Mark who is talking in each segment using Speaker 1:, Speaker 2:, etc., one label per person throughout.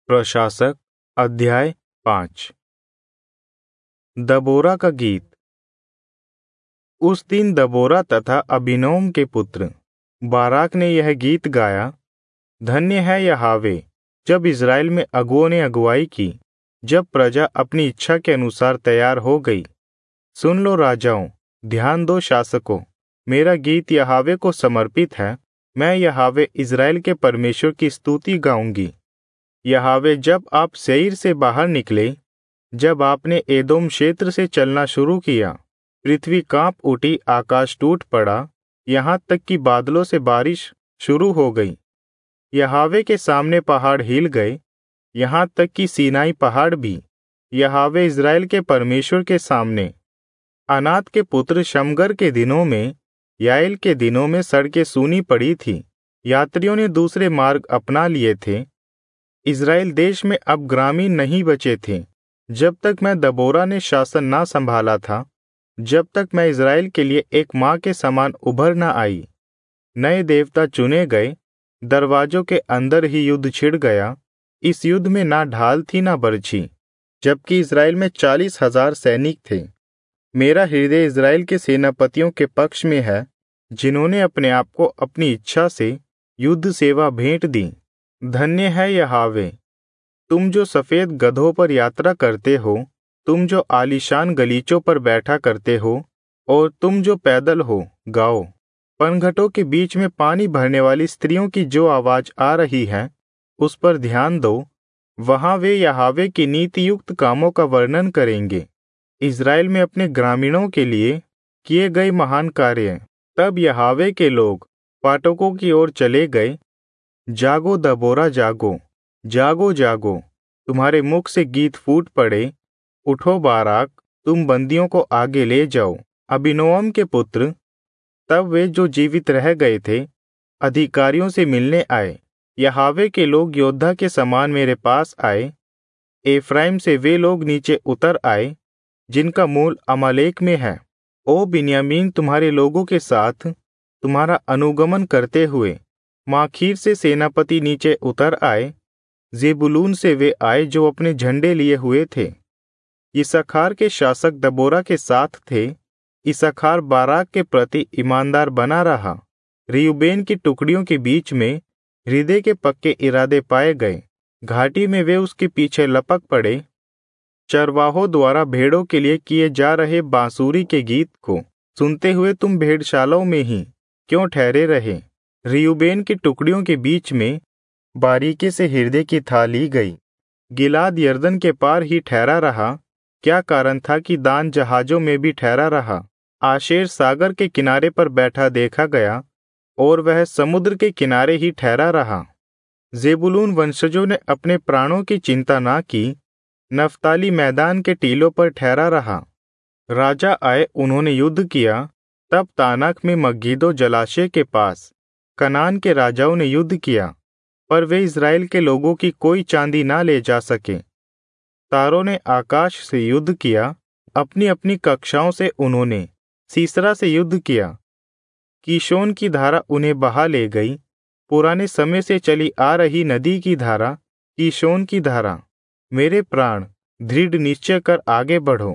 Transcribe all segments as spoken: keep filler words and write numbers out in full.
Speaker 1: प्रशासक अध्याय पाँच। दबोरा का गीत। उस दिन दबोरा तथा अबीनोम के पुत्र बाराक ने यह गीत गाया। धन्य है यहोवा, जब इज़राइल में अगुओं ने अगुवाई की, जब प्रजा अपनी इच्छा के अनुसार तैयार हो गई। सुन लो राजाओं, ध्यान दो शासकों, मेरा गीत यहोवा को समर्पित है। मैं यहोवा इज़राइल के परमेश्वर की स्तुति गाऊंगी। यहोवा, जब आप सेईर से बाहर निकले, जब आपने एदोम क्षेत्र से चलना शुरू किया, पृथ्वी कांप उठी, आकाश टूट पड़ा, यहाँ तक कि बादलों से बारिश शुरू हो गई। यहोवा के सामने पहाड़ हिल गए, यहाँ तक कि सीनाई पहाड़ भी। यहोवा इज़राइल के परमेश्वर के सामने। अनात के पुत्र शमगर के दिनों में, याएल के दिनों में सड़कें सूनी पड़ी थी, यात्रियों ने दूसरे मार्ग अपना लिए थे। इज़राइल देश में अब ग्रामीण नहीं बचे थे। जब तक मैं दबोरा ने शासन ना संभाला था, जब तक मैं इज़राइल के लिए एक माँ के समान उभर न आई। नए देवता चुने गए, दरवाजों के अंदर ही युद्ध छिड़ गया। इस युद्ध में ना ढाल थी ना बरछी, जबकि इज़राइल में चालीस हजार सैनिक थे। मेरा हृदय इज़राइल के सेनापतियों के पक्ष में है, जिन्होंने अपने आप को अपनी इच्छा से युद्ध सेवा भेंट दी। धन्य है यहोवा, तुम जो सफेद गधों पर यात्रा करते हो, तुम जो आलीशान गलीचों पर बैठा करते हो, और तुम जो पैदल हो, गाओ। पनघटों के बीच में पानी भरने वाली स्त्रियों की जो आवाज आ रही है, उस पर ध्यान दो। वहां वे यहोवा की नीति युक्त कामों का वर्णन करेंगे, इज़राइल में अपने ग्रामीणों के लिए किए गए महान कार्य। तब यहोवा के लोग फाटकों की ओर चले गए। जागो दबोरा, जागो, जागो जागो, तुम्हारे मुख से गीत फूट पड़े। उठो बाराक, तुम बंदियों को आगे ले जाओ। अबीनोअम के पुत्र, तब वे जो जीवित रह गए थे, अधिकारियों से मिलने आए। यहोवा के लोग योद्धा के समान मेरे पास आए। एफ्राइम से वे लोग नीचे उतर आए, जिनका मूल अमालेक में है। ओ बिन्यामीन, तुम्हारे लोगों के साथ तुम्हारा अनुगमन करते हुए माखीर से सेनापति नीचे उतर आए। जेबुलून से वे आए जो अपने झंडे लिए हुए थे। इस्साकार के शासक दबोरा के साथ थे। इस्साकार बाराक के प्रति ईमानदार बना रहा। रियूबेन की टुकड़ियों के बीच में हृदय के पक्के इरादे पाए गए। घाटी में वे उसके पीछे लपक पड़े। चरवाहों द्वारा भेड़ों के लिए किए जा रहे बांसुरी के गीत को सुनते हुए तुम भेड़शालाओं में ही क्यों ठहरे रहे। रियूबेन की टुकड़ियों के बीच में बारीकी से हृदय की थाह ली गई। गिलाद यरदन के पार ही ठहरा रहा। क्या कारण था कि दान जहाजों में भी ठहरा रहा। आशेर सागर के किनारे पर बैठा देखा गया, और वह समुद्र के किनारे ही ठहरा रहा। जेबुलून वंशजों ने अपने प्राणों की चिंता ना की। नफ्ताली मैदान के टीलों पर ठहरा रहा। राजा आए, उन्होंने युद्ध किया। तब तानाक में मग्गिदो जलाशय के पास कनान के राजाओं ने युद्ध किया, पर वे इज़राइल के लोगों की कोई चांदी ना ले जा सके। तारों ने आकाश से युद्ध किया। अपनी अपनी कक्षाओं से उन्होंने सीसरा से युद्ध किया। कीशोन की धारा उन्हें बहा ले गई। पुराने समय से चली आ रही नदी की धारा, कीशोन की धारा। मेरे प्राण, दृढ़ निश्चय कर आगे बढ़ो।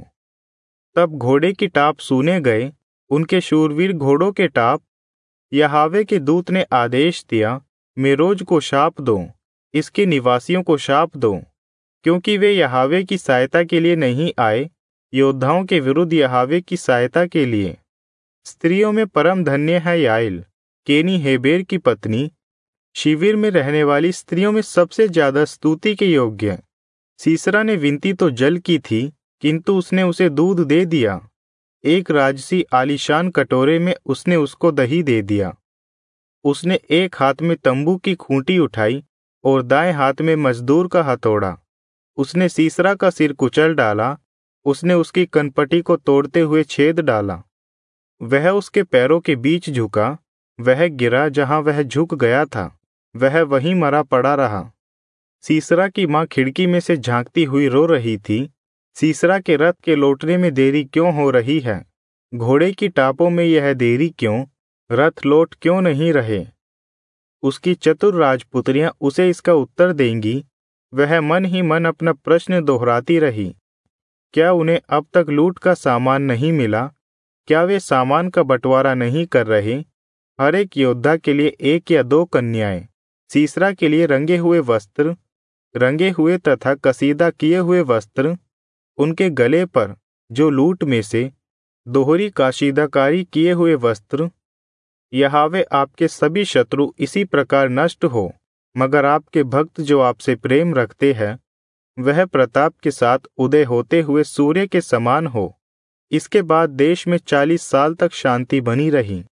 Speaker 1: तब घोड़े की टाप सुने गए, उनके शूरवीर घोड़ों के टाप। यहोवा के दूत ने आदेश दिया, मेरोज को शाप दो, इसके निवासियों को शाप दो, क्योंकि वे यहोवा की सहायता के लिए नहीं आए, योद्धाओं के विरुद्ध यहोवा की सहायता के लिए। स्त्रियों में परम धन्य है याएल, केनी हेबेर की पत्नी। शिविर में रहने वाली स्त्रियों में सबसे ज्यादा स्तुति के योग्य। सीसरा ने विनती तो जल की थी, किंतु उसने उसे दूध दे दिया। एक राजसी आलीशान कटोरे में उसने उसको दही दे दिया। उसने एक हाथ में तंबू की खूंटी उठाई और दाएं हाथ में मजदूर का हथौड़ा। उसने सीसरा का सिर कुचल डाला। उसने उसकी कनपटी को तोड़ते हुए छेद डाला। वह उसके पैरों के बीच झुका। वह गिरा जहां वह झुक गया था, वह वहीं मरा पड़ा रहा। सीसरा की माँ खिड़की में से झांकती हुई रो रही थी। सीसरा के रथ के लौटने में देरी क्यों हो रही है? घोड़े की टापों में यह देरी क्यों? रथ लौट क्यों नहीं रहे? उसकी चतुर राजपुत्रियां उसे इसका उत्तर देंगी। वह मन ही मन अपना प्रश्न दोहराती रही, क्या उन्हें अब तक लूट का सामान नहीं मिला? क्या वे सामान का बंटवारा नहीं कर रहे? हर एक योद्धा के लिए एक या दो कन्याएं, सीसरा के लिए रंगे हुए वस्त्र, रंगे हुए तथा कसीदा किए हुए वस्त्र, उनके गले पर जो लूट में से दोहरी काशीदाकारी किए हुए वस्त्र। यहोवा आपके सभी शत्रु इसी प्रकार नष्ट हो, मगर आपके भक्त जो आपसे प्रेम रखते हैं वह प्रताप के साथ उदय होते हुए सूर्य के समान हो। इसके बाद देश में चालीस साल तक शांति बनी रही।